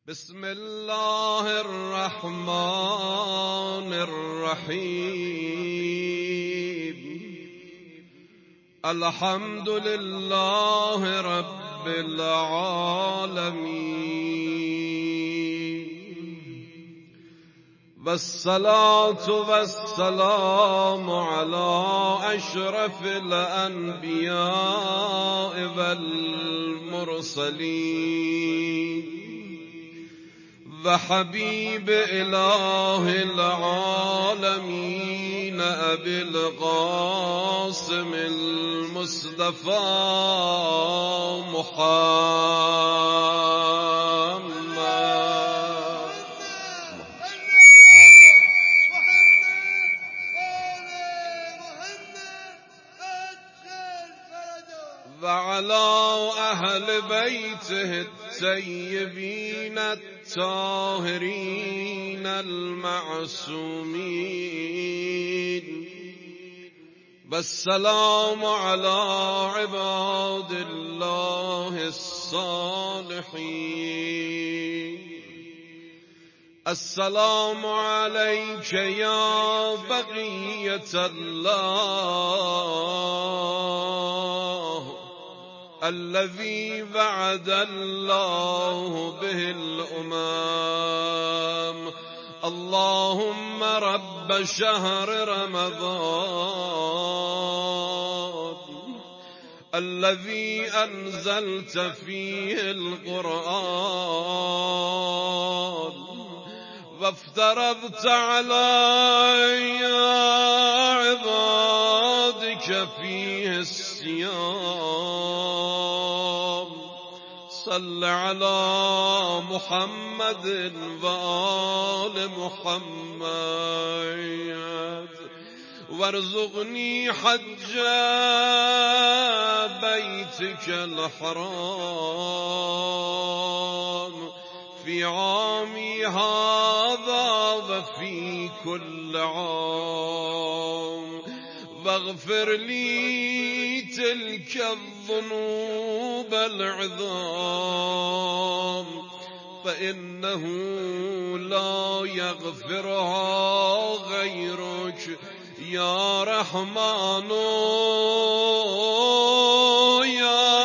بسم الله الرحمن الرحیم الحمد لله رب العالمین والصلاة والسلام على اشرف الانبیاء والمرسلین وحبيب إله العالمين أبي القاسم المصطفى محمد وعلى أهل بيته الطيبين الطاهرين المعصومين والسلام على عباد الله الصالحين السلام عليك يا بقية الله الذي وعد الله به الأمم اللهم رب شهر رمضان الذي أنزلت فيه القرآن وافترضت علي عبادك فيه الصيام صل على محمد وآل محمد وارزقني حج بيتك الحرام في عامي هذا وفي كل عام واغفر لي تلك الذنوب العظام فإنه لا يغفرها غيرك يا رحمن يا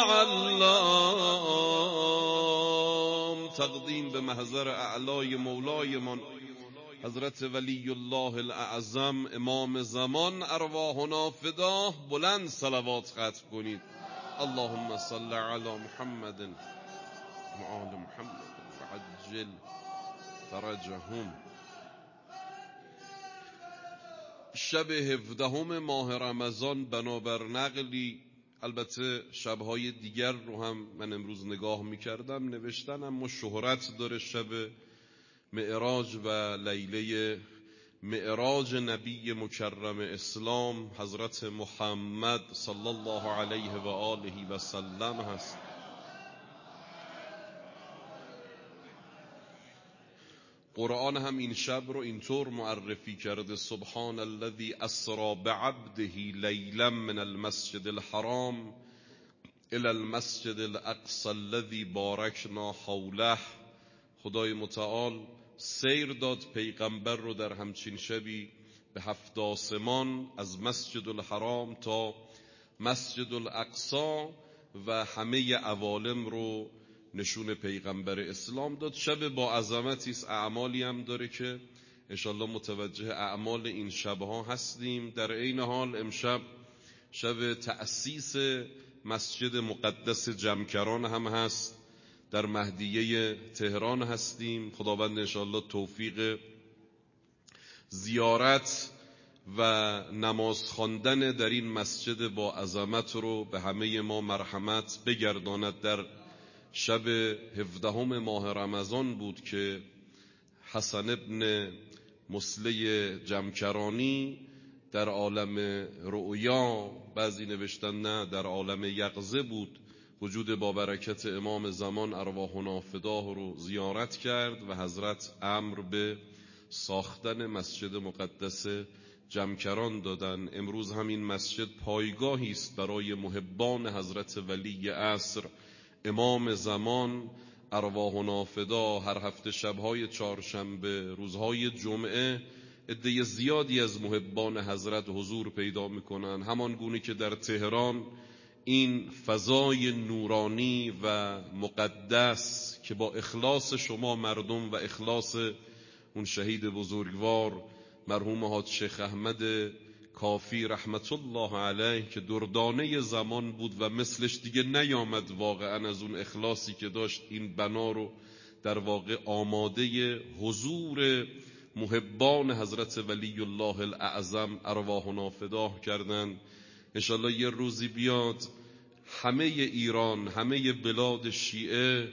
علام. تقدیم به محضر اعلای مولایمان حضرت ولی الله الاعظم امام زمان ارواحنا فداه. بلند صلوات ختم کنید. اللهم صل علی محمد و آل محمد وعجل فرجهم. شب 17 ماه رمضان بنابر نقلی، البته شبهای دیگر رو هم من امروز نگاه میکردم نوشتن، اما شهرت داره شب معراج و لیله معراج نبی مکرم اسلام حضرت محمد صلی الله علیه و آله و سلم هست. قرآن هم این شب رو اینطور معرفی کرده: سبحان الذی اسری بعبده لیلا من المسجد الحرام الی المسجد الاقصی الذی بارکنا حوله. خدای متعال سیر داد پیغمبر رو در همچین شبی به 7 آسمان، از مسجد الحرام تا مسجد الاقصی و همه عوالم رو نشون پیغمبر اسلام داد. شب با عظمتی است، اعمالی هم داره که انشالله متوجه اعمال این شبها هستیم. در عین حال امشب شب تأسیس مسجد مقدس جمکران هم هست. در مهدیه تهران هستیم. خداوند انشالله توفیق زیارت و نماز خواندن در این مسجد با عظمت رو به همه ما مرحمت بگرداند. در شب 17 ماه رمضان بود که حسن ابن مسلی جمکرانی در عالم رؤیا، بعضی نوشتن نه در عالم یقظه بود، وجود با برکت امام زمان ارواحنا فداه رو زیارت کرد و حضرت امر به ساختن مسجد مقدس جمکران دادن. امروز همین مسجد پایگاهی است برای محبان حضرت ولی عصر امام زمان ارواحنا فدا هر هفته شبهای چهارشنبه، روزهای جمعه عده زیادی از محبان حضرت حضور پیدا میکنن، همان گونه که در تهران این فضای نورانی و مقدس که با اخلاص شما مردم و اخلاص اون شهید بزرگوار مرحوم حاج شیخ احمد کافی رحمت الله علیه که دردانه زمان بود و مثلش دیگه نیامد واقعا، از اون اخلاصی که داشت این بنا رو در واقع آماده حضور محبان حضرت ولی الله الاعظم ارواحنا فدا کردن. انشالله یه روزی بیاد همه ایران، همه بلاد شیعه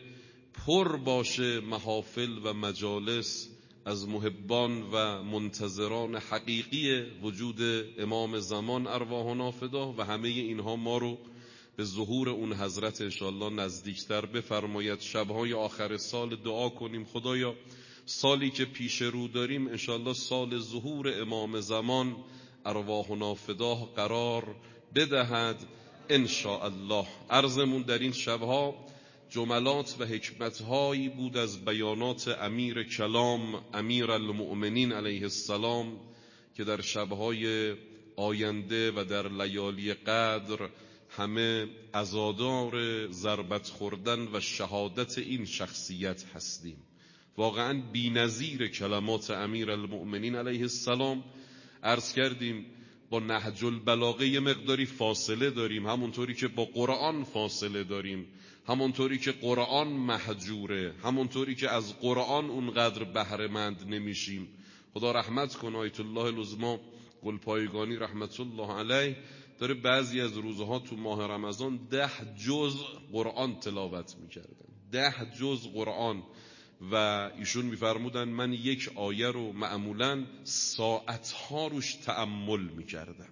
پر باشه محافل و مجالس از محبان و منتظران حقیقی وجود امام زمان ارواحنا فدا و همه اینها ما رو به ظهور اون حضرت انشالله نزدیکتر بفرماید. شبهای آخر سال دعا کنیم خدایا سالی که پیش رو داریم انشالله سال ظهور امام زمان ارواحنا فدا قرار بدهد انشاءالله. عرضمون در این شبها جملات و حکمتهایی بود از بیانات امیر کلام امیر المؤمنین علیه السلام که در شبهای آینده و در لیالی قدر همه عزادار ضربت خوردن و شهادت این شخصیت هستیم. واقعا بی‌نظیر کلمات امیر المؤمنین علیه السلام. عرض کردیم با نهج البلاغه یه مقداری فاصله داریم، همونطوری که با قرآن فاصله داریم، همونطوری که قرآن محجوره، همونطوری که از قرآن اونقدر بهره‌مند نمیشیم. خدا رحمت کنه آیت الله العظما گلپایگانی رحمت الله علیه داره بعضی از روزها تو ماه رمضان 10 جزء قرآن تلاوت میکردن، 10 جزء قرآن، و ایشون میفرمودن من یک آیه رو معمولاً ساعتها روش تأمل میکردم.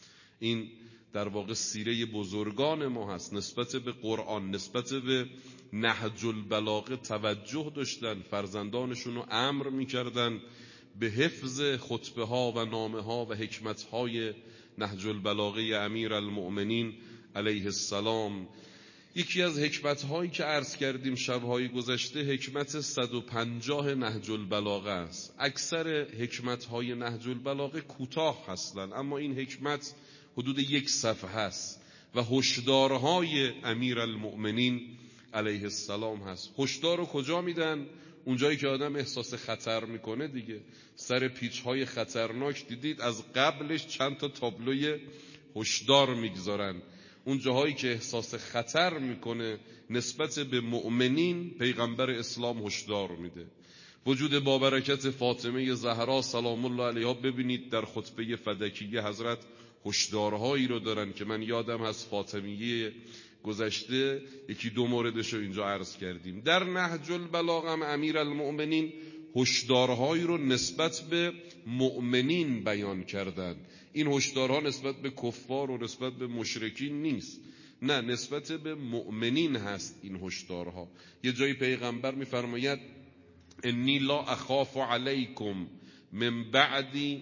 این در واقع سیره بزرگان ما هست، نسبت به قرآن، نسبت به نهج البلاغه توجه داشتن، فرزندانشون رو امر میکردن به حفظ خطبه ها و نامه ها و حکمت های نهج البلاغه امیر المؤمنین علیه السلام. یکی از حکمت هایی که عرض کردیم شبهای گذشته حکمت 150 نهج البلاغه است. اکثر حکمت های نهج البلاغه کوتاه هستند، اما این حکمت حدود 1 صفحه است و هشدارهای امیر المؤمنین علیه السلام هست. هشدار رو کجا میدن؟ اونجایی که آدم احساس خطر میکنه دیگه. سر پیچ های خطرناک دیدید از قبلش چند تا تابلوی هشدار میگذارن. اون جاهایی که احساس خطر میکنه نسبت به مؤمنین پیغمبر اسلام هشدار میده. وجود بابرکت فاطمه زهرا سلام الله علیها ببینید در خطبه فدکیه حضرت هشدارهایی رو دارن که من یادم از فاطمیه گذشته 1-2 موردش رو اینجا عرض کردیم. در نهج البلاغه هم امیر المؤمنین هشدارهایی رو نسبت به مؤمنین بیان کردن. این هشدارها نسبت به کفار و نسبت به مشرکین نیست، نه، نسبت به مؤمنین هست این هشدارها. یه جایی پیغمبر میفرماید انی لا اخاف علیکم من بعدی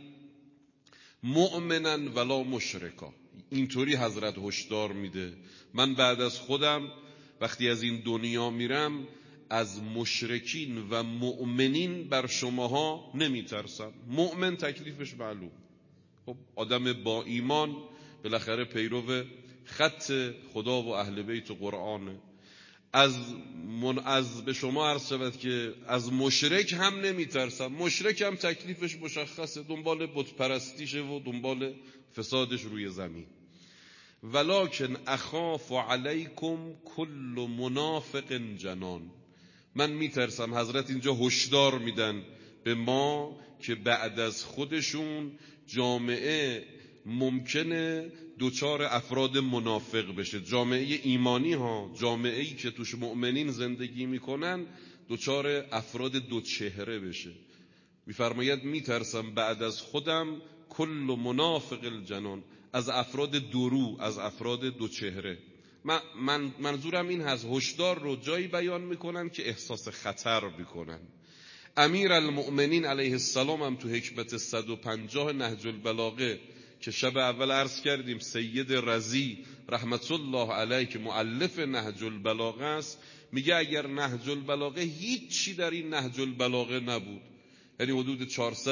مؤمنا ولا مشرکا. اینطوری حضرت هشدار میده من بعد از خودم وقتی از این دنیا میرم از مشرکین و مؤمنین بر شماها نمیترسم. مؤمن تکلیفش معلوم، خب آدم با ایمان بالاخره پیرو خط خدا و اهل بیت و قرآنه. از به شما عرض شود که از مشرک هم نمیترسم. مشرک هم تکلیفش مشخصه، دنبال بت پرستیشه و دنبال فسادش روی زمین. ولکن اخاف علیکم کل منافق جنان. من میترسم، حضرت اینجا هشدار میدن به ما که بعد از خودشون جامعه ممکنه دوچار افراد منافق بشه. جامعه ایمانی ها، جامعه ای که توش مؤمنین زندگی میکنن، دوچار افراد دو چهره بشه. میفرماید میترسم بعد از خودم کل منافق الجنان، از افراد درو، از افراد دو چهره. منظورم این هست هشدار رو جایی بیان میکنن که احساس خطر بکنن. امیر المؤمنین علیه السلام هم تو حکمت 150 نهج البلاغه که شب اول عرض کردیم سید رضی رحمت الله علیه که مؤلف نهج البلاغه است میگه اگر نهج البلاغه هیچی در این نهج البلاغه نبود، یعنی حدود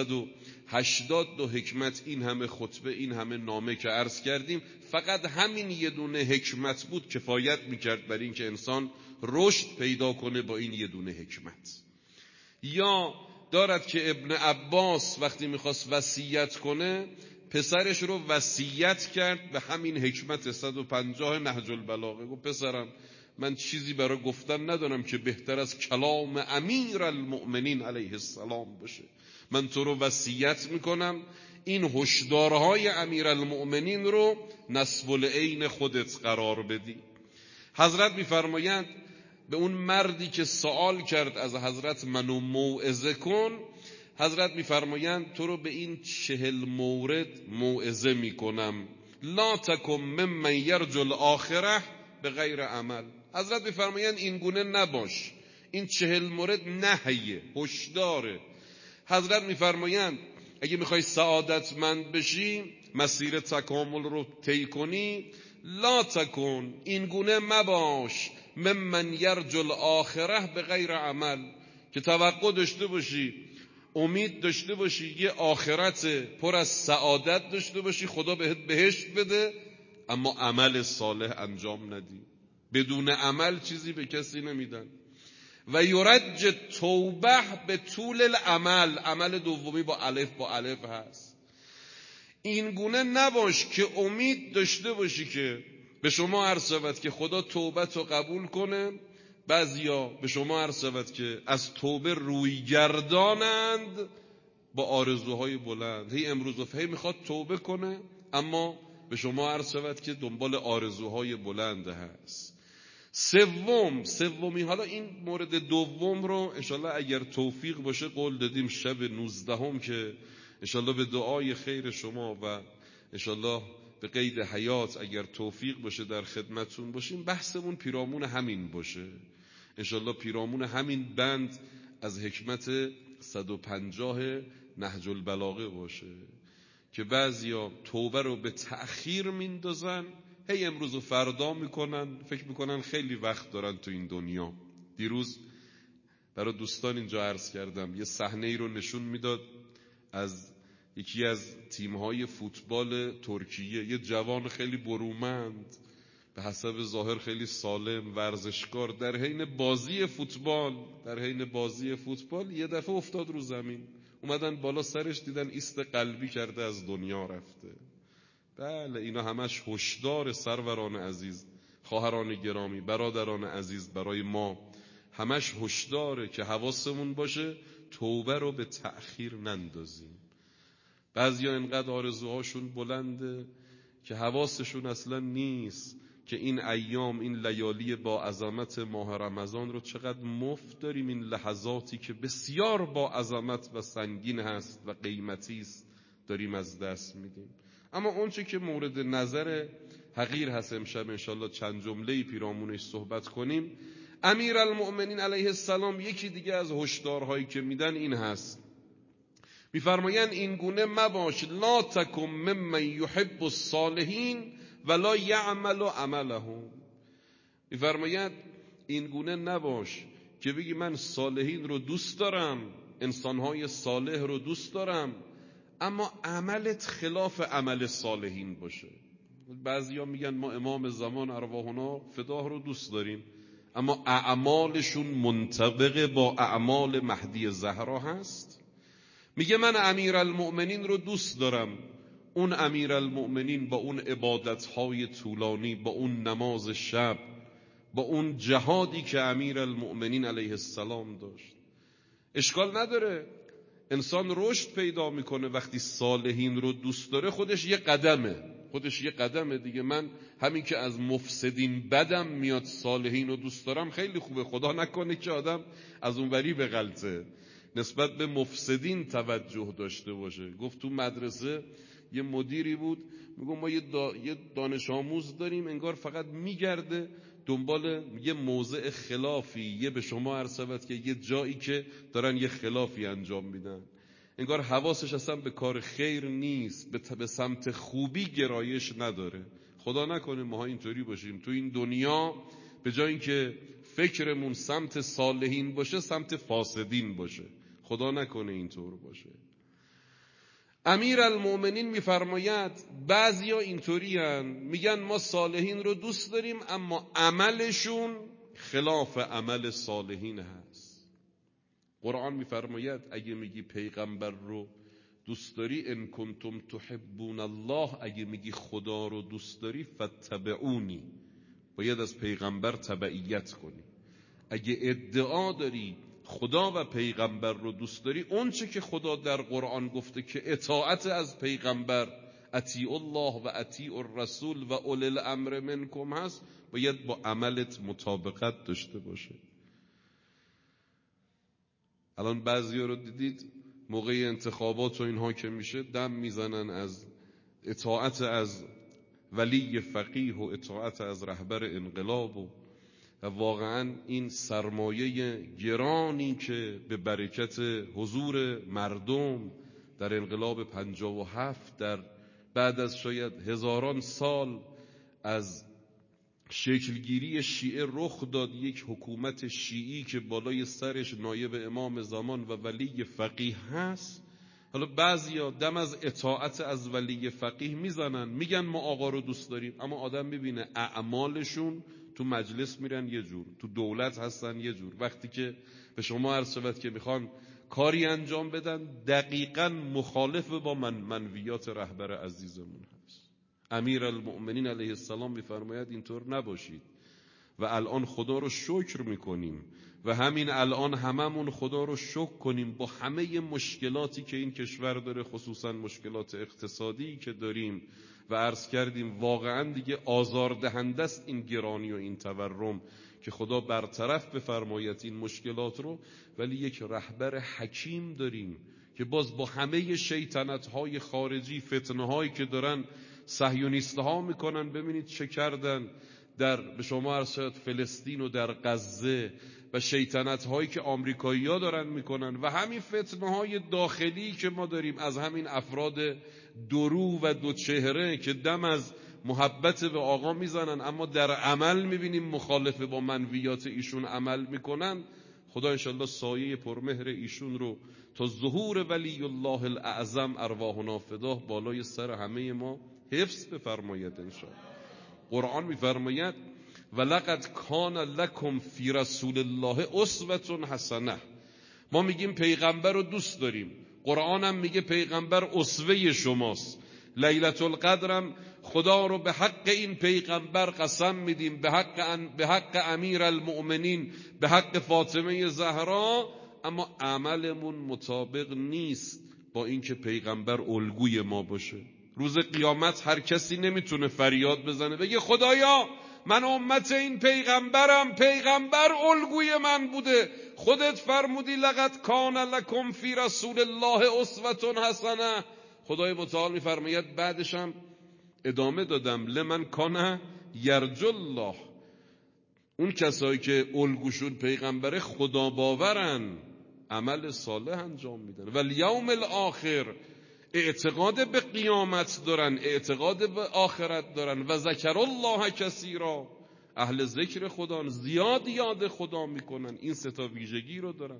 482 حکمت، این همه خطبه، این همه نامه که عرض کردیم، فقط همین یه دونه حکمت بود کفایت میکرد برای اینکه انسان رشد پیدا کنه با این یه دونه حکمت. یا دارد که ابن عباس وقتی میخواست وصیت کنه پسرش رو وصیت کرد به همین حکمت 150 نهج البلاغه. گفت پسرم من چیزی برای گفتن ندارم که بهتر از کلام امیر المؤمنین علیه السلام باشه، من تو رو وصیت میکنم این هشدارهای امیر المؤمنین رو نصب العین خودت قرار بدی. حضرت میفرمایند به اون مردی که سوال کرد از حضرت منو موعظه کن، حضرت میفرمایند تو رو به این 40 مورد موعظه میکنم، لا تکن ممن یرجو الاخره به غیر عمل. حضرت میفرمایند این گونه نباش، این 40 مورد نهیه، هشداره. حضرت میفرمایند اگه میخوای سعادتمند بشی، مسیر تکامل رو طی کنی، لا تکن، این گونه مباش، ممن یرجو الاخره به غیر عمل، که توقع داشته باشی، امید داشته باشی یه آخرت پر از سعادت داشته باشی، خدا بهت بهشت بده، اما عمل صالح انجام ندی. بدون عمل چیزی به کسی نمیدن. و یرج توبه به طول العمل، عمل دومی با الف هست. این گونه نباش که امید داشته باشی که به شما عرض شود که خدا توبت رو قبول کنه، بعضیا به شما عرض شود که از توبه روی گردانند با آرزوهای بلند، هی امروز و هی میخواد توبه کنه، اما به شما عرض شود که دنبال آرزوهای بلند هست. سومی، حالا این مورد دوم رو انشالله اگر توفیق باشه قول دادیم شب 19 که انشالله به دعای خیر شما و انشالله به قید حیات اگر توفیق باشه در خدمتون باشیم، بحثمون پیرامون همین باشه، انشالله پیرامون همین بند از حکمت 150 نهج البلاغه باشه که بعضیا توبه رو به تأخیر میندازن، هی امروز و فردا میکنن، فکر میکنن خیلی وقت دارن تو این دنیا. دیروز برای دوستان اینجا عرض کردم، یه صحنه ای رو نشون میداد از یکی از تیم‌های فوتبال ترکیه، یه جوان خیلی برومند، به حسب ظاهر خیلی سالم، ورزشکار، در حین بازی فوتبال یه دفعه افتاد رو زمین، اومدن بالا سرش دیدن ایست قلبی کرده از دنیا رفته. بله اینا همش هشدار سروران عزیز، خواهران گرامی، برادران عزیز، برای ما همش هشداره که حواسمون باشه توبه رو به تأخیر نندازیم. بعضیا انقدر آرزوهاشون بلنده که حواسشون اصلا نیست که این ایام، این لیالی با عظمت ماه رمضان رو چقدر مفت داریم، این لحظاتی که بسیار با عظمت و سنگین هست و قیمتی است داریم از دست میدیم. اما اونچه که مورد نظر حقیر هست امشب انشالله چند جمله‌ای پیرامونش صحبت کنیم. امیر المؤمنین علیه السلام یکی دیگه از هشدارهایی که میدن این هست، میفرمایند این گونه مباش، لا تکن ممن یحب الصالحین ولا یعمل عملهم. میفرمایند این گونه نباش که بگی من صالحین رو دوست دارم، انسانهای صالح رو دوست دارم، اما عملت خلاف عمل صالحین باشه. بعضیا میگن ما امام زمان ارواحنا فداه رو دوست داریم، اما اعمالشون منطبق با اعمال مهدی زهرا هست. میگه من امیرالمؤمنین رو دوست دارم، اون امیرالمؤمنین با اون عبادتهای طولانی، با اون نماز شب، با اون جهادی که امیرالمؤمنین علیه السلام داشت، اشکال نداره، انسان رشد پیدا میکنه وقتی صالحین رو دوست داره، خودش یه قدمه دیگه. من همین که از مفسدین بدم میاد صالحین رو دوست دارم خیلی خوبه، خدا نکنه که آدم از اونوری بغلطه، نسبت به مفسدین توجه داشته باشه. گفت تو مدرسه یه مدیری بود، میگم ما یه دانش آموز داریم انگار فقط میگرده دنبال یه موضع خلافی، یه به شما عرض شود که یه جایی که دارن یه خلافی انجام میدن، انگار حواسش اصلا به کار خیر نیست، به سمت خوبی گرایش نداره. خدا نکنه ماها اینطوری باشیم، تو این دنیا به جای اینکه فکرمون سمت صالحین باشه سمت فاسدین باشه. خدا نکنه اینطور باشه. امیرالمؤمنین میفرماید بعضیا اینطوری هن، میگن ما صالحین رو دوست داریم اما عملشون خلاف عمل صالحین هست. قرآن میفرماید اگه میگی پیغمبر رو دوست داری، ان کنتم تحبون الله، اگه میگی خدا رو دوست داری فاتبعونی، باید از پیغمبر تبعیت کنی. اگه ادعا داری خدا و پیغمبر رو دوست داری، اون چه که خدا در قرآن گفته که اطاعت از پیغمبر اطیعوا الله و اطیعوا الرسول و اولی الامر منکم هست، باید با عملت مطابقت داشته باشه. الان بعضیا رو دیدید موقع انتخابات و اینها که میشه دم میزنن از اطاعت از ولی فقیه و اطاعت از رهبر انقلاب و واقعا این سرمایه گرانی که به برکت حضور مردم در انقلاب 57 در بعد از شاید هزاران سال از شکلگیری شیعه رخ داد، یک حکومت شیعی که بالای سرش نایب امام زمان و ولی فقیه هست. حالا بعضیا دم از اطاعت از ولی فقیه میزنن، میگن ما آقا رو دوست داریم، اما آدم میبینه اعمالشون تو مجلس میرن یه جور، تو دولت هستن یه جور. وقتی که به شما عرض شود که میخوان کاری انجام بدن دقیقاً مخالف با منویات رهبر عزیزمون هست. امیرالمؤمنین علیه السلام میفرماید اینطور نباشید و الان خدا رو شکر میکنیم و همین الان هممون خدا رو شکر کنیم با همه مشکلاتی که این کشور داره، خصوصا مشکلات اقتصادی که داریم و عرض کردیم واقعا دیگه آزاردهنده است این گرانی و این تورم، که خدا برطرف بفرماید این مشکلات رو. ولی یک رهبر حکیم داریم که باز با همه شیطنت‌های خارجی، فتنه‌هایی که دارن صهیونیست‌ها میکنن، ببینید چه کردن در به شما عرض شد فلسطین و در غزه، و شیطنت‌هایی که آمریکایی‌ها دارن میکنن و همین فتنه‌های داخلی که ما داریم از همین افراد درو و دوچهره که دم از محبت به آقا میزنن اما در عمل میبینیم مخالف با منویات ایشون عمل میکنن. خدا انشالله سایه پرمهر ایشون رو تا ظهور ولی الله الاعظم ارواحنا فداه بالای سر همه ما حفظ بفرماید انشالله. قرآن میفرماید ولقد کان لکم فی رسول الله اسوة حسنه. ما میگیم پیغمبر رو دوست داریم، قرآن هم میگه پیغمبر اسوه شماست. لیلة القدرم خدا رو به حق این پیغمبر قسم میدیم، به حق امیرالمؤمنین، به حق فاطمه زهرا، اما عملمون مطابق نیست با اینکه پیغمبر الگوی ما باشه. روز قیامت هر کسی نمیتونه فریاد بزنه بگه خدایا من امت این پیغمبرم، پیغمبر الگوی من بوده، خودت فرمودی لقد کان لکم فی رسول الله اسوة حسنه. خدای متعال میفرماید بعدش هم ادامه دادم لمن کان یرجو الله، اون کسایی که الگوشون پیغمبر خدا باورن، عمل صالح انجام میدن و الیوم الاخر، اعتقاد به قیامت دارن، اعتقاد به آخرت دارن و ذکر الله کثیرا، اهل ذکر خدا زیاد یاد خدا میکنن. این سه تا ویژگی رو دارن.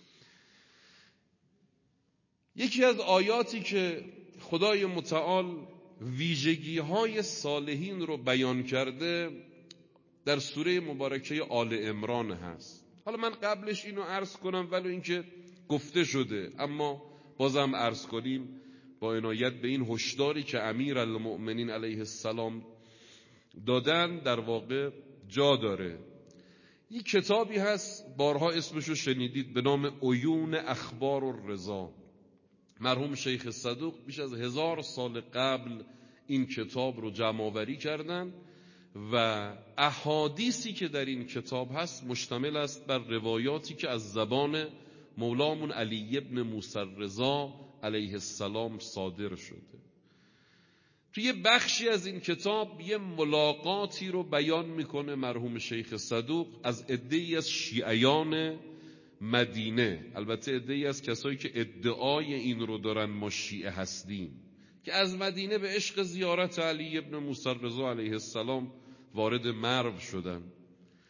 یکی از آیاتی که خدای متعال ویژگی‌های صالحین رو بیان کرده در سوره مبارکه آل عمران هست. حالا من قبلش اینو عرض کنم ولو اینکه گفته شده، اما بازم عرض کنیم با عنایت به این هشداری که امیرالمؤمنین علیه السلام دادن در واقع جا داره. یک کتابی هست بارها اسمشو شنیدید به نام عیون اخبار الرضا. مرحوم شیخ صدوق بیش از 1000 سال قبل این کتاب رو جمع آوری کردن و احادیثی که در این کتاب هست مشتمل است بر روایاتی که از زبان مولامون علی ابن موسی الرضا علیه السلام صادر شده. توی بخشی از این کتاب یه ملاقاتی رو بیان میکنه مرحوم شیخ صدوق از عده‌ای از شیعیان مدینه، البته عده‌ای از کسایی که ادعای این رو دارن ما شیعه هستیم، که از مدینه به عشق زیارت علی ابن موسی الرضا علیه السلام وارد مرو شدن.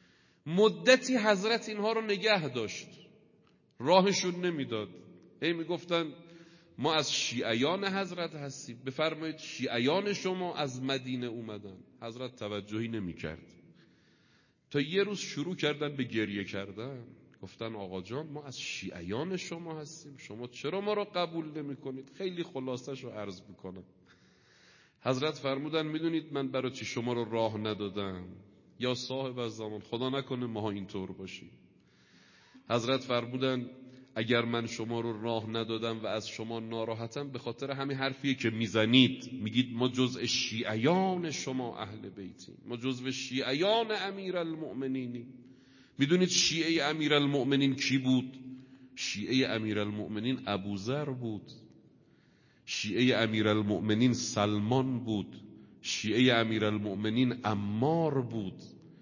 مدتی حضرت اینها رو نگه داشت، راهشون نمیداد. هی میگفتن ما از شیعیان حضرت هستیم، بفرمایید شیعیان شما از مدینه اومدن. حضرت توجهی نمیکرد تا یه روز شروع کردن به گریه کردن. گفتن آقا جان ما از شیعیان شما هستیم، شما چرا ما رو قبول نمی کنید؟ خیلی خلاصش رو عرض میکنم. حضرت فرمودن میدونید من برای چی شما رو راه ندادم؟ یا صاحب الزمان، خدا نکنه ماها اینطور باشیم. حضرت فرمودن اگر من شما رو راه ندادم و از شما ناراحتم به خاطر همین حرفیه که میزنید، میگید ما جزء شیعیان شما اهل بیتیم، ما جزء شیعیان امیرالمؤمنینیم. میدونید شیعه امیرالمؤمنین کی بود؟ شیعه امیرالمؤمنین ابوذر بود، شیعه امیرالمؤمنین سلمان بود، شیعه امیرالمؤمنین عمار بود.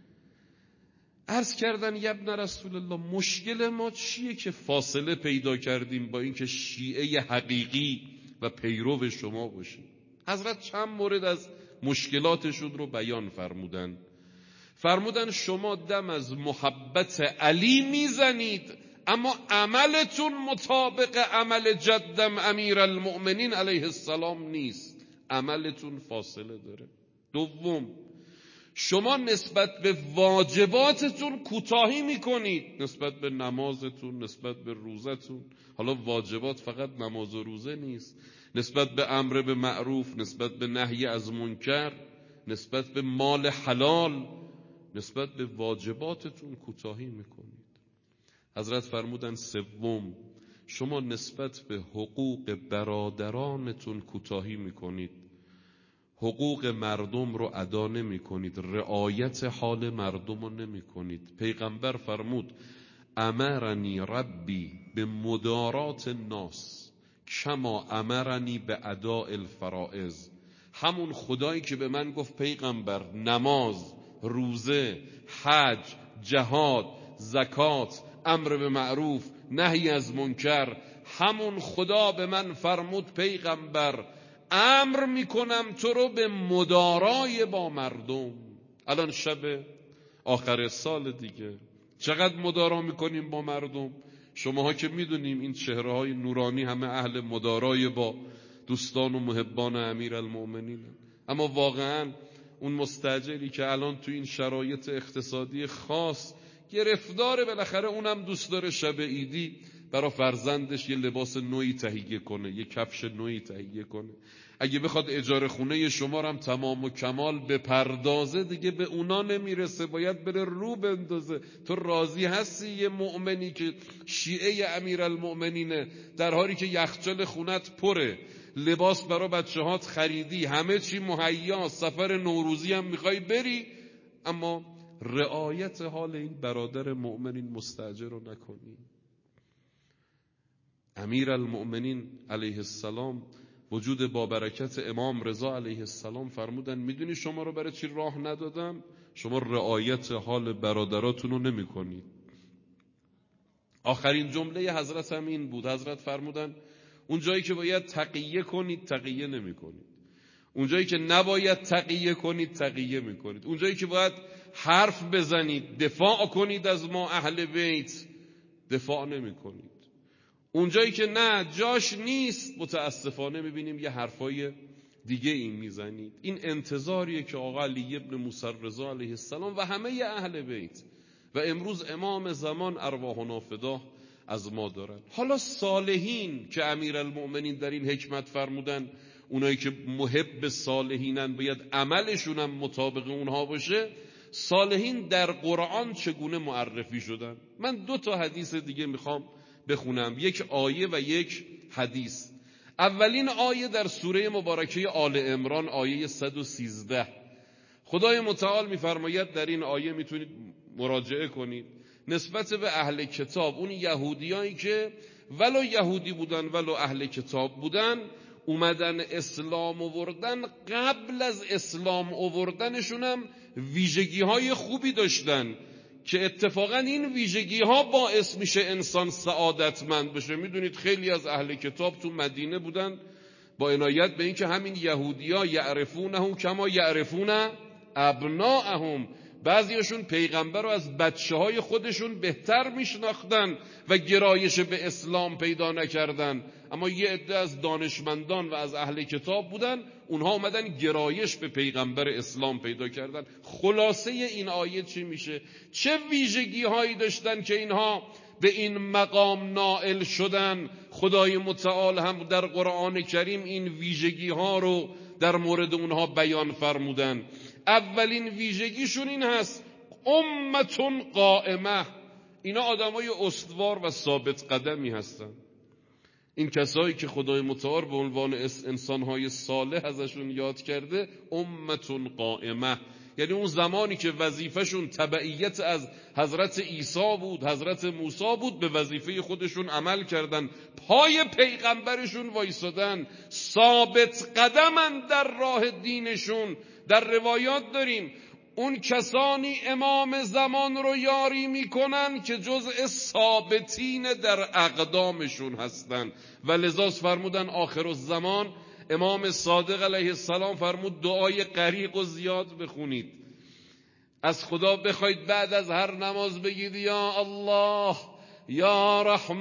عرض کردن یا ابن رسول الله مشکل ما چیه که فاصله پیدا کردیم با اینکه شیعه حقیقی و پیرو شما باشیم؟ حضرت چند مورد از مشکلاتشون رو بیان فرمودن. فرمودن شما دم از محبت علی میزنید اما عملتون مطابق عمل جدم امیرالمؤمنین علیه السلام نیست، عملتون فاصله داره. دوم، شما نسبت به واجباتتون کوتاهی میکنید، نسبت به نمازتون، نسبت به روزتون. حالا واجبات فقط نماز و روزه نیست، نسبت به امر به معروف، نسبت به نهی از منکر، نسبت به مال حلال، نسبت به واجباتتون کوتاهی میکنید. حضرت فرمودن سوم، شما نسبت به حقوق برادرانتون کوتاهی میکنید، حقوق مردم رو ادا نمی کنید، رعایت حال مردم رو نمی کنید. پیغمبر فرمود امرنی ربی به مدارات الناس کما امرنی به اداء الفرائض. همون خدایی که به من گفت پیغمبر نماز، روزه، حج، جهاد، زکات، امر به معروف، نهی از منکر، همون خدا به من فرمود پیغمبر امر میکنم تو رو به مدارای با مردم. الان شب آخر سال دیگه چقدر مدارا میکنیم با مردم؟ شماها که میدونیم این چهره های نورانی همه اهل مدارای با دوستان و محبان امیرالمؤمنین، اما واقعا اون مستاجری که الان تو این شرایط اقتصادی خاص گرفتاره، بالاخره اونم دوست داره شب عیدی برای فرزندش یه لباس نوعی تهیه کنه، یه کفش نوعی تهیه کنه. اگه بخواد اجاره خونه شما رو هم تمام و کمال بپردازه دیگه به اونا نمیرسه، باید بره رو بندازه. تو راضی هستی یه مؤمنی که شیعه امیرالمؤمنینه در حالی که یخچال خونت پره، لباس برای بچه‌هات خریدی، همه چی مهیا، سفر نوروزی هم میخوای بری، اما رعایت حال این برادر مؤمن این مستاجر رو نکنی؟ امیرالمؤمنین علیه السلام وجود با برکت امام رضا علیه السلام فرمودن میدونی شما رو برای چی راه ندادم؟ شما رعایت حال برادراتون رو نمی کنید. آخرین جمله حضرت هم این بود. حضرت فرمودن اون جایی که باید تقیه کنید تقیه نمی کنید، اون جایی که نباید تقیه کنید تقیه می کنید، اون جایی که باید حرف بزنید دفاع کنید از ما اهل بیت دفاع نمی کنید، اون جایی که نه جاش نیست متاسفانه میبینیم یه حرفای دیگه این میزنید. این انتظاریه که آقا علی ابن موسی رضا علیه السلام و همه اهل بیت و امروز امام زمان ارواحنا فداه از ما دارن. حالا صالحین که امیرالمؤمنین در این حکمت فرمودن اونایی که محب صالحینن باید عملشون هم مطابق اونها باشه، صالحین در قرآن چگونه معرفی شدن؟ من 2 حدیث دیگه میخوام بخونم، یک آیه و یک حدیث. اولین آیه در سوره مبارکه آل عمران آیه 113. خدای متعال میفرماید در این آیه، میتونید مراجعه کنید، نسبت به اهل کتاب، اون یهودیایی که ولو یهودی بودن ولو اهل کتاب بودن اومدن اسلام آوردن، قبل از اسلام آوردنشون هم ویژگی های خوبی داشتن که اتفاقا این ویژگی ها باعث میشه انسان سعادتمند بشه. میدونید خیلی از اهل کتاب تو مدینه بودن با عنایت به این که همین یهودی ها یعرفونهم کما یعرفون ابناءهم، بعضیاشون پیغمبر رو از بچه‌های خودشون بهتر میشناختن و گرایش به اسلام پیدا نکردن، اما یه عده از دانشمندان و از اهل کتاب بودن، اونها اومدن گرایش به پیغمبر اسلام پیدا کردن. خلاصه این آیه چی میشه؟ چه ویژگی هایی داشتن که اینها به این مقام نائل شدن؟ خدای متعال هم در قرآن کریم این ویژگی ها رو در مورد اونها بیان فرمودن. اولین ویژگیشون این هست: امتون قائمه. اینا آدمای استوار و ثابت قدمی هستن. این کسایی که خدای متعال به عنوان انسانهای صالح ازشون یاد کرده، امتون قائمه، یعنی اون زمانی که وظیفهشون تبعیت از حضرت عیسی بود، حضرت موسی بود، به وظیفه خودشون عمل کردن، پای پیغمبرشون وایسادن، ثابت قدمن در راه دینشون. در روایات داریم اون کسانی امام زمان رو یاری میکنن که جزء ثابتین در اقدامشون هستن و لذاست فرمودن آخر الزمان امام صادق علیه السلام فرمود دعای غریق و زیاد بخونید، از خدا بخواید بعد از هر نماز بگید یا الله یا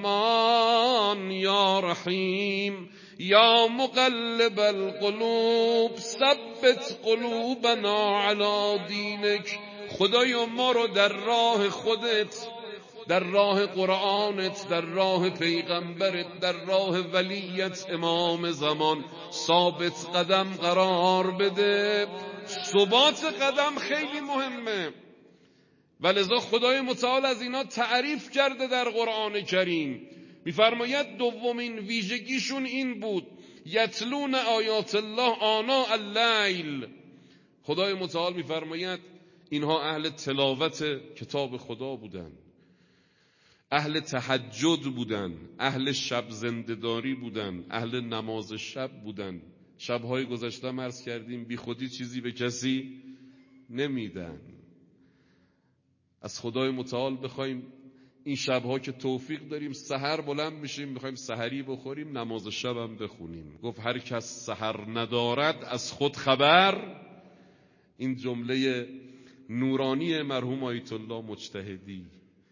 رحمان یا رحیم یا مقلب القلوب ثبت قلوبنا علی دینک. خدایا ما رو در راه خودت، در راه قرآنت، در راه پیغمبرت، در راه ولیت امام زمان ثابت قدم قرار بده. ثبات قدم خیلی مهمه و لذا خدای متعال از اینا تعریف کرده در قرآن کریم. میفرماید دومین ویژگیشون این بود: یتلون آیات الله آناء اللیل. خدای متعال میفرماید اینها اهل تلاوت کتاب خدا بودن، اهل تهجد بودن، اهل شب زنده‌داری بودن، اهل نماز شب بودن. شب‌های گذشته عرض کردیم بی خودی چیزی به کسی نمیدن. از خدای متعال بخوایم این شب‌ها که توفیق داریم سحر بلند میشیم میخوایم سحری بخوریم، نماز شب هم بخونیم. گفت هر کس سحر ندارد از خود خبر. این جمله نورانی مرحوم آیت الله مجتهدی.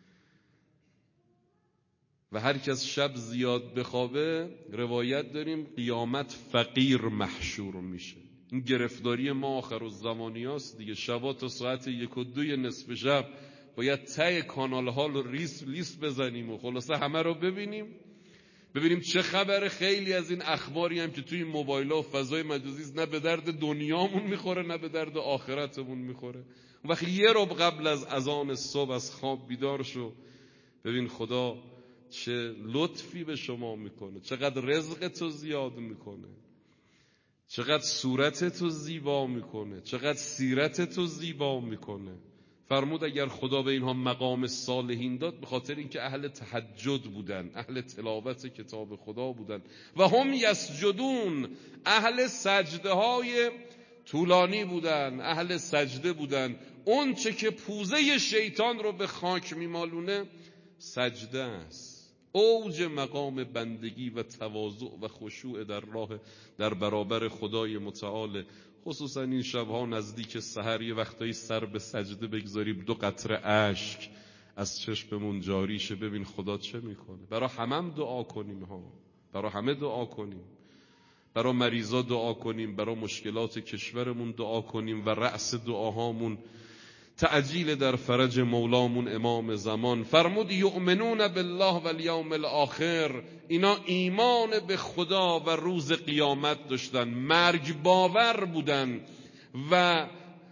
و هر کس شب زیاد بخوابه، روایت داریم قیامت فقیر محشور میشه. این گرفتاری ما آخر الزمانی هست دیگه. شبا تا ساعت 1 و 2 نصف شب باید ته کانال ها رو لیست بزنیم و خلاصه همه رو ببینیم چه خبره. خیلی از این اخباری هم که توی این موبایل ها و فضای مجازی نه به درد دنیامون میخوره نه به درد آخرتمون میخوره. وقتی یه ربع قبل از اذان صبح از خواب بیدار شو، ببین خدا چه لطفی به شما میکنه، چقدر رزق تو زیاد میکنه، چقدر صورت تو زیبا میکنه، چقدر سیرت تو زیبا میکنه. فرمود اگر خدا به اینها مقام صالحین داد به خاطر اینکه اهل تهجد بودن، اهل تلاوت کتاب خدا بودن. و هم یسجدون، اهل سجده های طولانی بودن، اهل سجده بودن. اون چه که پوزه شیطان رو به خاک میمالونه سجده است. اوج مقام بندگی و تواضع و خشوع در برابر خدای متعال. خصوصا این شبها نزدیک سحر یه وقتایی سر به سجده بگذاریم 2 قطره اشک از چشممون جاری شه، ببین خدا چه میکنه. برای همه دعا کنیم برای همه دعا کنیم، برای مریضا دعا کنیم، برای مشکلات کشورمون دعا کنیم و رأس دعاهامون تعجیل در فرج مولامون امام زمان. فرمود یؤمنون بالله و الیوم الاخر. اینا ایمان به خدا و روز قیامت داشتن، مرگ باور بودن. و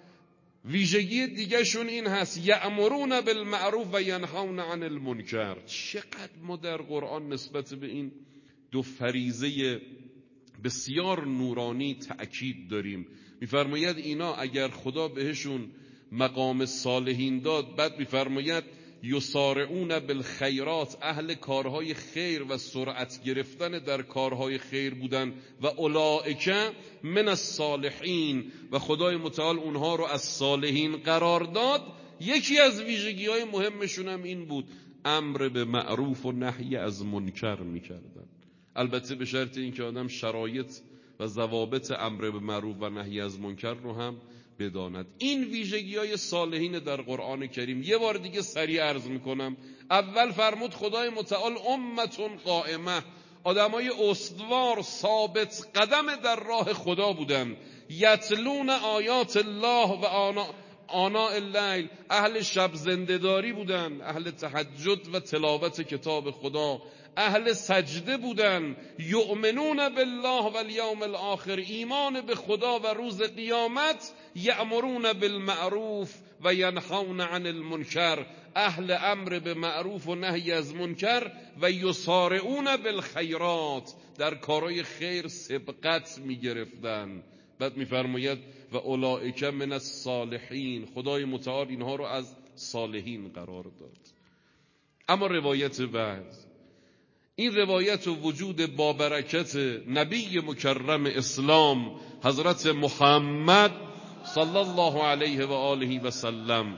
ویژگی دیگه شون این هست یأمرون بالمعروف و ینهون عن المنکر. چقدر ما در قرآن نسبت به این 2 فریضه بسیار نورانی تأکید داریم. میفرماید اینا اگر خدا بهشون مقام صالحین داد، بعد میفرماید یسارعون بالخیرات، اهل کارهای خیر و سرعت گرفتن در کارهای خیر بودن. و اولئک من الصالحین، و خدای متعال اونها رو از صالحین قرار داد. یکی از ویژگی‌های مهمشون هم این بود امر به معروف و نهی از منکر میکردن. البته به شرط اینکه آدم شرایط و ضوابط امر به معروف و نهی از منکر رو هم بداند. این ویژگی‌های صالحین در قرآن کریم. یه بار دیگه سریع عرض میکنم. اول فرمود خدای متعال امتون قائمه، آدمای استوار ثابت قدم در راه خدا بودن. یتلون آیات الله و آناء اللیل، اهل شب زنده‌داری بودن، اهل تهجد و تلاوت کتاب خدا، اهل سجده بودن. یؤمنون بالله و الیوم الاخر، ایمان به خدا و روز قیامت. یأمرون بالمعروف و ینهون عن المنکر، اهل امر به معروف و نهی از منکر. و یسارعون بالخیرات، در کارهای خیر سبقت میگرفتن. بعد میفرماید و اولئک من الصالحین، خدای متعال اینها رو از صالحین قرار داد. اما روایت بعد، این روایت و وجود با برکت نبی مکرم اسلام حضرت محمد صلی الله علیه و آله و سلم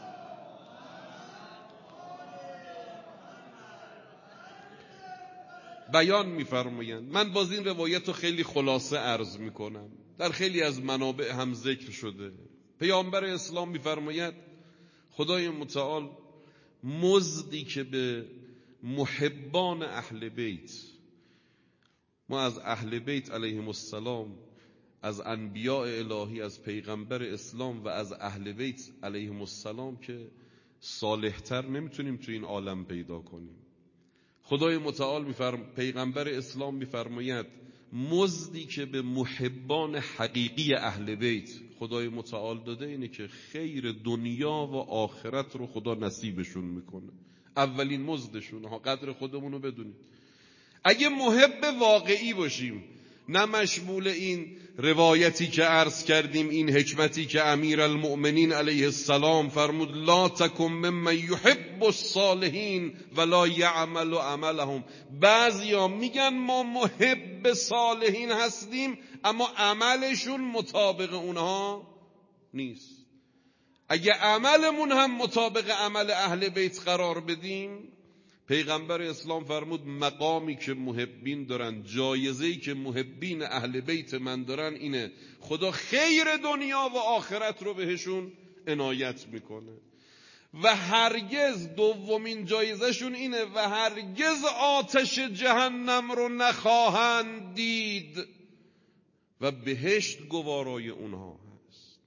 بیان می‌فرمایند. من باز این روایت رو خیلی خلاصه عرض میکنم، در خیلی از منابع هم ذکر شده. پیامبر اسلام می‌فرماید خدای متعال مزدی که به محبان اهل بیت، ما از اهل بیت علیهم السلام، از انبیاء الهی، از پیغمبر اسلام و از اهل بیت علیهم السلام که صالحتر نمیتونیم تو این عالم پیدا کنیم. خدای متعال پیغمبر اسلام میفرماید مزدی که به محبان حقیقی اهل بیت خدای متعال داده اینه که خیر دنیا و آخرت رو خدا نصیبشون میکنه. اولین مزدشون ها، قدر خودمون رو بدونید. اگه محب واقعی باشیم، نه مشمول این روایتی که عرض کردیم، این حکمتی که امیر المؤمنین علیه السلام فرمود لا تکن ممن یحب الصالحین ولا یعمل عملهم. بعضیا میگن ما محب صالحین هستیم اما عملشون مطابق اونها نیست. اگه عملمون هم مطابق عمل اهل بیت قرار بدیم، پیغمبر اسلام فرمود مقامی که محبین دارن، جایزه‌ای که محبین اهل بیت من دارن اینه خدا خیر دنیا و آخرت رو بهشون عنایت میکنه. و هرگز دومین جایزهشون اینه و هرگز آتش جهنم رو نخواهند دید و بهشت گوارای اونها هست.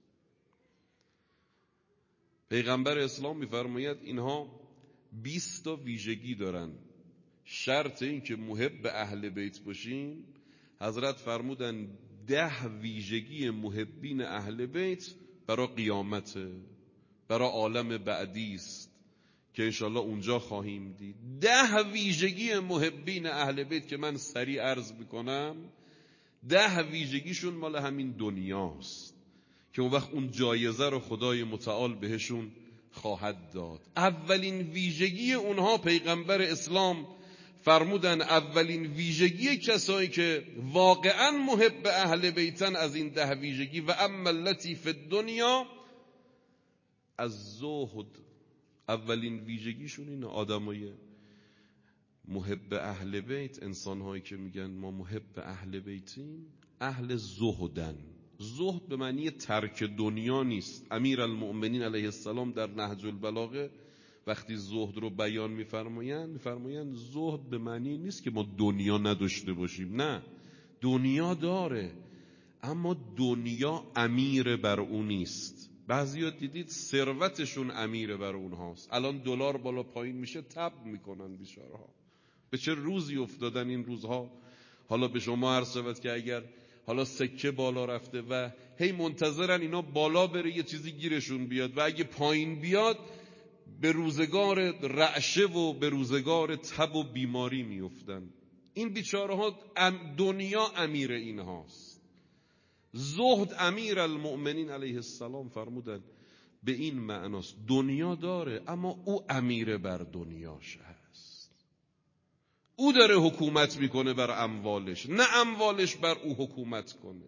پیغمبر اسلام میفرماید اینها 20 تا ویژگی دارن. شرط این که محب اهل بیت باشین، حضرت فرمودن 10 ویژگی محبین اهل بیت برای قیامته، برای عالم بعدی است که انشالله اونجا خواهیم دید. 10 ویژگی محبین اهل بیت که من سریع عرض میکنم، 10 ویژگیشون مال همین دنیاست که اون وقت اون جایزه رو خدای متعال بهشون خواهد داد. اولین ویژگی اونها پیغمبر اسلام فرمودن، اولین ویژگی کسایی که واقعا محب اهل بیتن از این 10 ویژگی، و اما التی فی الدنیا از زهد. اولین ویژگیشون اینه، آدمای محب اهل بیت، انسانهایی که میگن ما محب اهل بیتیم، اهل زهدن. زهد به معنی ترک دنیا نیست. امیر المؤمنین علیه السلام در نهج البلاغه وقتی زهد رو بیان میفرمایند زهد به معنی نیست که ما دنیا نداشته باشیم، نه، دنیا داره اما دنیا امیر بر اون نیست. بعضیا دیدید ثروتشون امیر بر اونهاست، الان دلار بالا پایین میشه تب میکنن بیچاره‌ها. به چه روزی افتادن این روزها. حالا به شما عرض شود که اگر حالا سکه بالا رفته و هی منتظرن اینا بالا بره یه چیزی گیرشون بیاد و اگه پایین بیاد به روزگار رعشه و به روزگار تب و بیماری میافتن. این بیچاره‌ها دنیا امیر اینهاست. زهد امیر المؤمنین علیه السلام فرمودن به این معناست دنیا داره اما او امیر بر دنیاش هست. او داره حکومت میکنه بر اموالش، نه اموالش بر او حکومت کنه.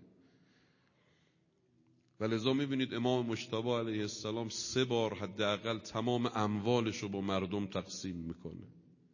و لذا میبینید امام مجتبی علیه السلام 3 بار حداقل تمام اموالش رو با مردم تقسیم میکنه.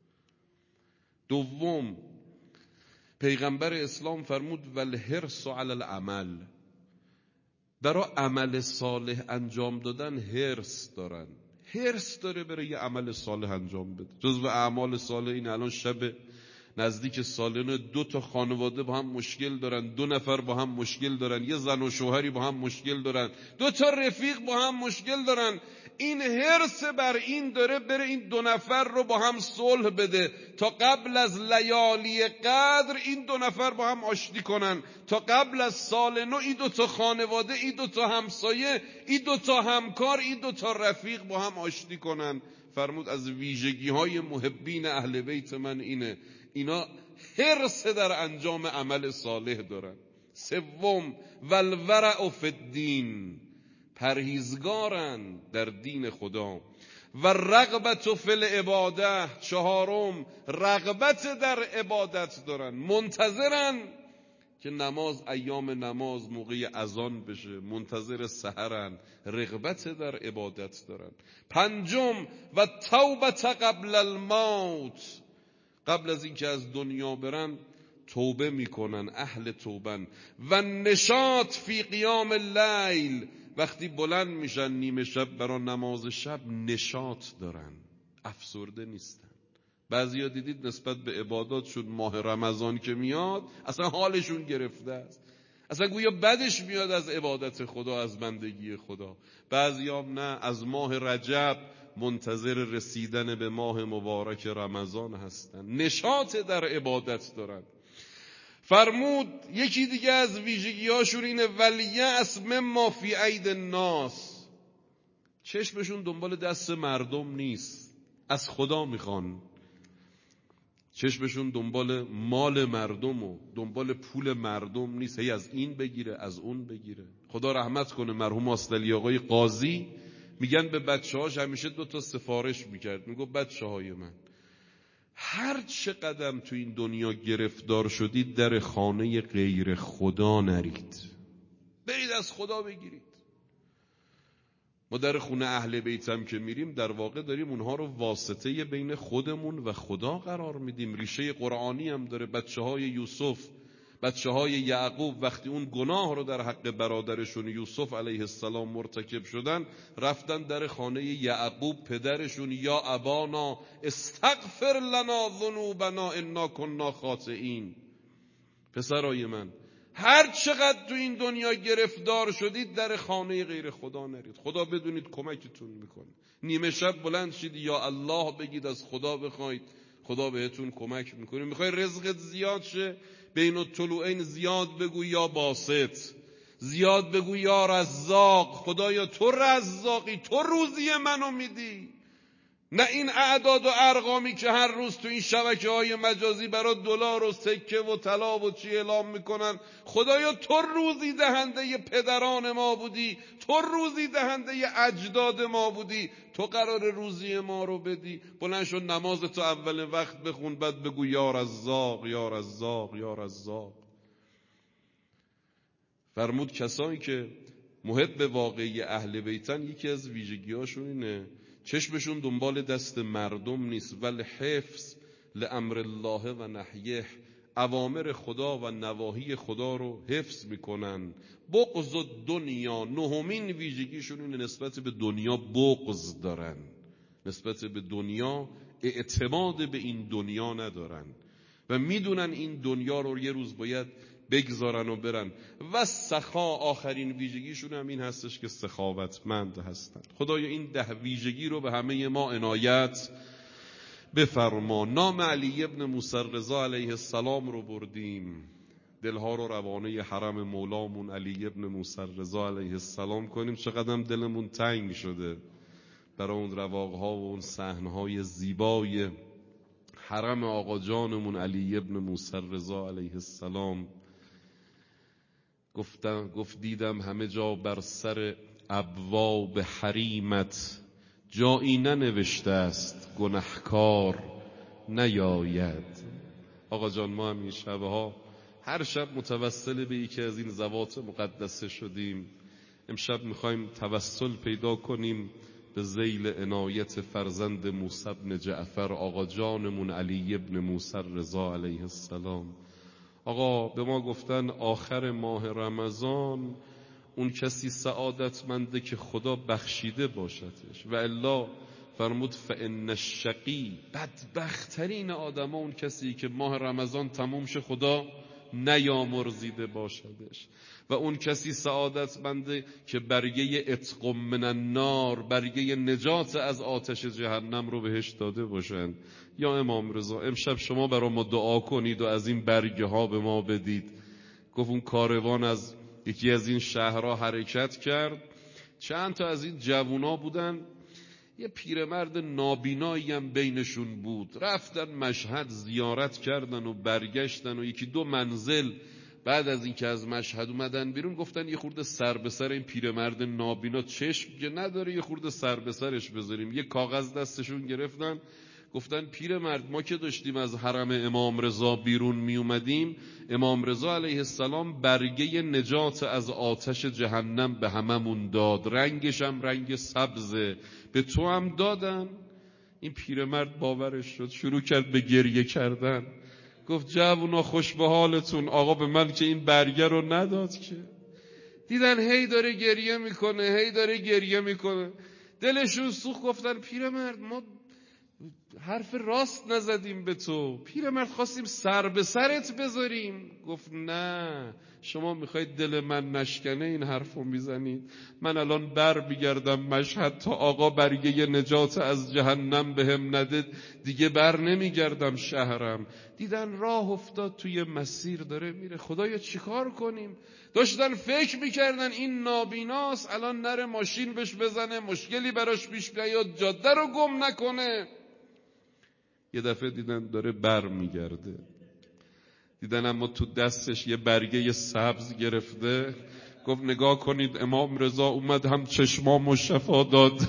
دوم، پیغمبر اسلام فرمود والحرص علی العمل. برای عمل صالح انجام دادن هرس دارن، هرس داره برای یه عمل صالح انجام بده. جزو اعمال صالح این الان شب نزدیک سالن 2 تا خانواده با هم مشکل دارن، 2 نفر با هم مشکل دارن، یه زن و شوهری با هم مشکل دارن، 2 تا رفیق با هم مشکل دارن. این حرص بر این داره بره این 2 نفر رو با هم صلح بده تا قبل از لیالی قدر این 2 نفر با هم آشتی کنن، تا قبل از سال نو این 2 تا خانواده، این 2 تا همسایه، این 2 تا همکار، این 2 تا رفیق با هم آشتی کنن. فرمود از ویژگی های محبین اهل بیت من اینه، اینا حرص در انجام عمل صالح دارن. سوم والورع فی الدین، پرهیزگارن در دین خدا. و رغبت فی العباده، چهارم رغبت در عبادت دارن، منتظرن که نماز، ایام نماز موقع اذان بشه، منتظر سحرن، رغبت در عبادت دارن. پنجم و توبت قبل الموت، قبل از اینکه از دنیا برن توبه میکنن، اهل توبن. و نشاط فی قیام اللیل، وقتی بلند میشن نیمه شب برای نماز شب نشاط دارن، افسرده نیستن. بعضیا دیدید نسبت به عباداتشون ماه رمضان که میاد اصلا حالشون گرفته است، اصلا گویا بدش میاد از عبادت خدا، از بندگی خدا. بعضیا نه، از ماه رجب منتظر رسیدن به ماه مبارک رمضان هستن، نشاط در عبادت دارن. فرمود یکی دیگه از ویژگی‌هاشون اینه ولیأس مما فی اید الناس، چشمشون دنبال دست مردم نیست، از خدا میخوان. چشمشون دنبال مال مردم و دنبال پول مردم نیست، هی از این بگیره از اون بگیره. خدا رحمت کنه مرحوم آستلی آقای قاضی، میگن به بچه‌هاش همیشه 2 تا سفارش میکرد، میگو بچه‌های من هر چه قدم تو این دنیا گرفتار شدید در خانه غیر خدا نرید، برید از خدا بگیرید. ما در خونه اهل بیت هم که میریم در واقع داریم اونها رو واسطه بین خودمون و خدا قرار میدیم. ریشه قرآنی هم داره. بچه‌های یوسف، بچه‌های یعقوب وقتی اون گناه رو در حق برادرشون یوسف علیه السلام مرتکب شدن، رفتن در خانه یعقوب پدرشون، یا ابانا استغفر لنا ذنوبنا انا کنا خاطئین. پسرای من هر چقدر تو این دنیا گرفتار شدید در خانه غیر خدا نرید، خدا بدونید کمکتون میکنه. نیمه شب بلند شید یا الله بگید، از خدا بخواید، خدا بهتون کمک میکنه. میخوای رزقت زیاد شه، بین الطلوعین زیاد بگو یا باسط، زیاد بگو یا رزاق، خدایا تو رزاقی، تو روزی منو میدی. نه این اعداد و ارقامی که هر روز تو این شبکه‌های مجازی برای دلار و سکه و طلا و چی اعلام میکنن. خدایا تو روزی دهنده پدران ما بودی، تو روزی دهنده اجداد ما بودی، تو قرار روزی ما رو بدی. بلند شو نماز تو اول وقت بخون، بعد بگو یا رزاق یا رزاق یا رزاق. فرمود کسانی که محب واقعی اهل بیتن یکی از ویژگی‌هاشون اینه چشمشون دنبال دست مردم نیست، ولی حفظ لامر الله و نهیه، اوامر خدا و نواهی خدا رو حفظ میکنن. بغض دنیا، نهمین ویژگیشون اینه نسبت به دنیا بغض دارن، نسبت به دنیا اعتماد به این دنیا ندارن و میدونن این دنیا رو یه روز باید بگذارن و برن. و سخا، آخرین ویژگیشون هم این هستش که سخاوتمند هستن. خدایا این 10 ویژگی رو به همه ما عنایت بفرما. نام علی ابن موسی رضا علیه السلام رو بردیم، دلها رو روانه حرم مولامون علی ابن موسی رضا علیه السلام کنیم. چقدر دلمون تنگ شده برای اون رواقها و اون صحنه‌های زیبای حرم آقا جانمون علی ابن موسی رضا علیه السلام. گفت دیدم همه جا بر سر ابواب حریمت جایی ننوشته است گنهکار نیاید. آقا جان ما هم این شبها هر شب متوسل به یکی از این ذوات مقدسه شدیم. امشب میخوایم توسل پیدا کنیم به ذیل عنایت فرزند موسی بن جعفر آقا جانمون علی ابن موسی رضا علیه السلام. آقا به ما گفتن آخر ماه رمضان اون کسی سعادتمنده که خدا بخشیده باشدش. و الا فرمود فان الشقی، بدبخترین آدما اون کسی که ماه رمضان تموم شه خدا نیامرزیده باشدش. و اون کسی سعادتمنده که برگه عتق من النار، برگه نجات از آتش جهنم رو بهش داده باشن. یا امام رضا امشب شما برای ما دعا کنید و از این برگه ها به ما بدید. گفت اون کاروان از یکی از این شهرها حرکت کرد، چند تا از این جوونا بودن، یه پیرمرد نابینایی هم بینشون بود. رفتن مشهد زیارت کردن و برگشتن و یکی دو منزل بعد از اینکه از مشهد اومدن بیرون گفتن یه خورده سر به سر این پیرمرد نابینا چشم که نداره یه خورده سر به سرش بذاریم. یه کاغذ دستشون گرفتن گفتن پیرمرد ما که داشتیم از حرم امام رضا بیرون می اومدیم، امام رضا علیه السلام برگه نجات از آتش جهنم به هممون داد، رنگش هم رنگ سبزه، به تو هم دادن؟ این پیرمرد باورش شد، شروع کرد به گریه کردن. گفت جوونا خوش به حالتون، آقا به من که این برگه رو نداد که. دیدن هی داره گریه میکنه، هی داره گریه میکنه، دلشون سوخت. گفتن پیرمرد ما حرف راست نزدیم به تو، پیرمرد خواستیم سر به سرت بذاریم. گفت نه، شما میخواید دل من نشکنه این حرفو میزنید. من الان بر میگردم مشهد تا آقا برگه نجات از جهنم بهم نده دیگه بر نمیگردم شهرم. دیدن راه افتاد توی مسیر داره میره، خدایا چیکار کنیم؟ داشتن فکر میکردن این نابیناست، الان نره ماشین بهش بزنه، مشکلی براش پیش بیاد، جاده رو گم نکنه. یه دفعه دیدن داره بر میگرده، دیدن اما تو دستش یه برگه سبز گرفته. گفت نگاه کنید امام رضا اومد هم چشمامو شفا داد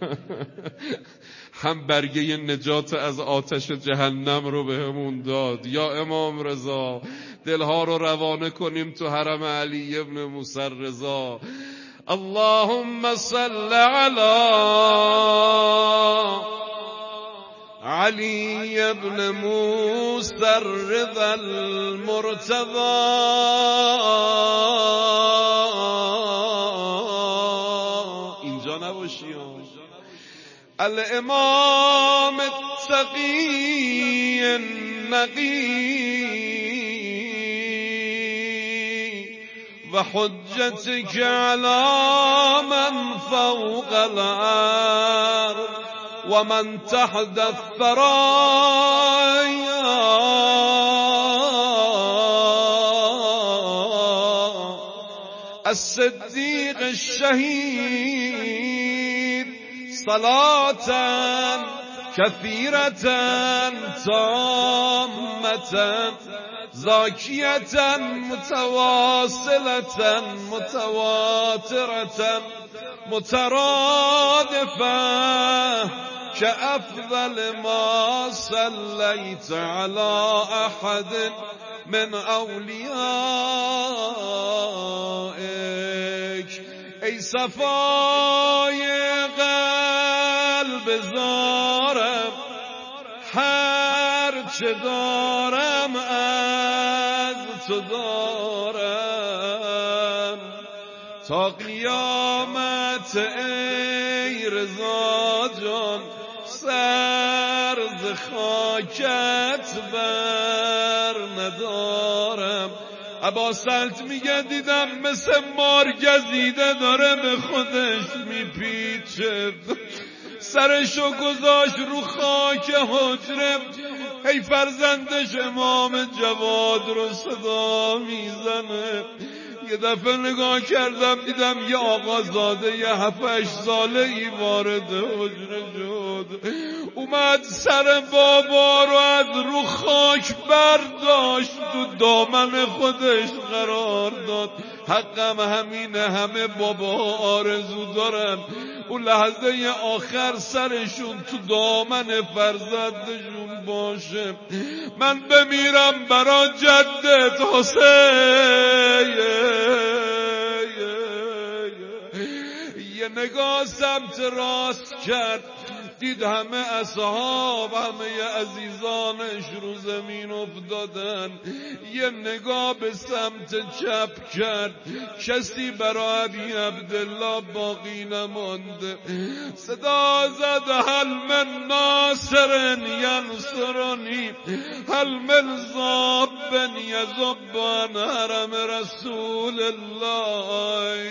هم برگه نجات از آتش جهنم رو بهمون داد. یا امام رضا دلها رو روانه کنیم تو حرم علی ابن موسی رضا. اللهم صل علی علی ابن موسی الرضا المرتضی اینجا نباشی الامام التقی النقی و حجتك علی من فوق الارض و من تحت الثرایا الصدیق الشهید صلاة كثيرة تامة زاكية متواصلة متواترة مترادفة كأفضل ما صليت على أحد من أوليائك. ای صفای قلب زارم، هر چه دارم از تو دارم تا قیامت. ای رضا جان سر ز خاکت بر ندارم. ابا سلط میگه دیدم مثل مار گزیده داره به خودش میپیچه، سرشو گذاشت رو خاک حجره، ای فرزندش امام جواد رو صدا میزنه. یه دفعه نگاه کردم دیدم یه آقازاده یه 7-8 ساله ای وارد حجره شد، اومد سر بابا رو از رو خاک برداشت تو دامن خودش قرار داد. حقم همینه، همه بابا آرزو دارن اون لحظه آخر سرشون تو دامن فرزندشون باشه. من بمیرم برا جدت حسین. یه نگاه سمت راست کرد، دید همه اصحاب همه عزیزانش رو زمین افتادن، یه نگاه به سمت چپ کرد، کسی برای ابی عبدالله باقی نمانده. صدا زد هل من ناصر ینصرنی، هل من ذاب یذب عن حرم رسول الله.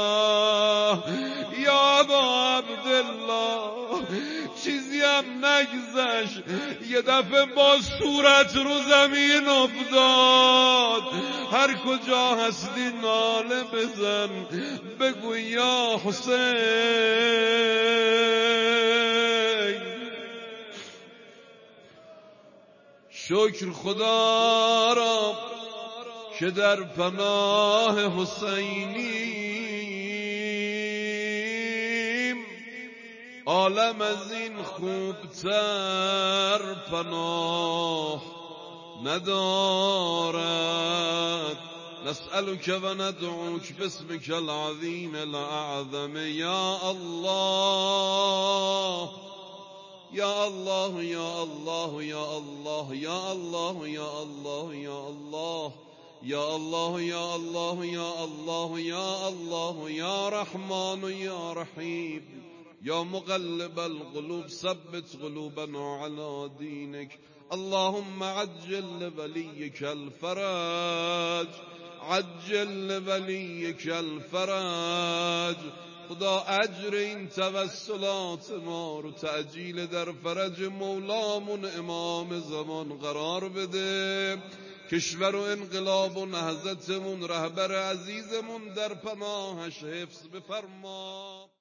یا ابا عبدالله چیزی هم نگذشت، یه دفعه با صورت رو زمین افتاد. هر کجا هستی ناله بزن، بگو یا حسین. شکر خدا را که در پناه حسینیم، عالم از این خوبتر پناه ندارد. نسألك و ندعوك باسمك العظیم الاعظم یا الله یا الله یا الله یا الله یا الله یا الله یا الله یا الله یا الله یا الله یا الله یا رحمان یا رحیم یا مقلب القلوب ثبت قلوبنا على دينك. اللهم عجل لوليك الفرج، عجل لوليك الفرج. خدا اجر این توسلات ما رو تعجیل در فرج مولامون امام زمان قرار بده. کشور و انقلاب و نهضتمون رهبر عزیزمون در پناهش حفظ بفرما.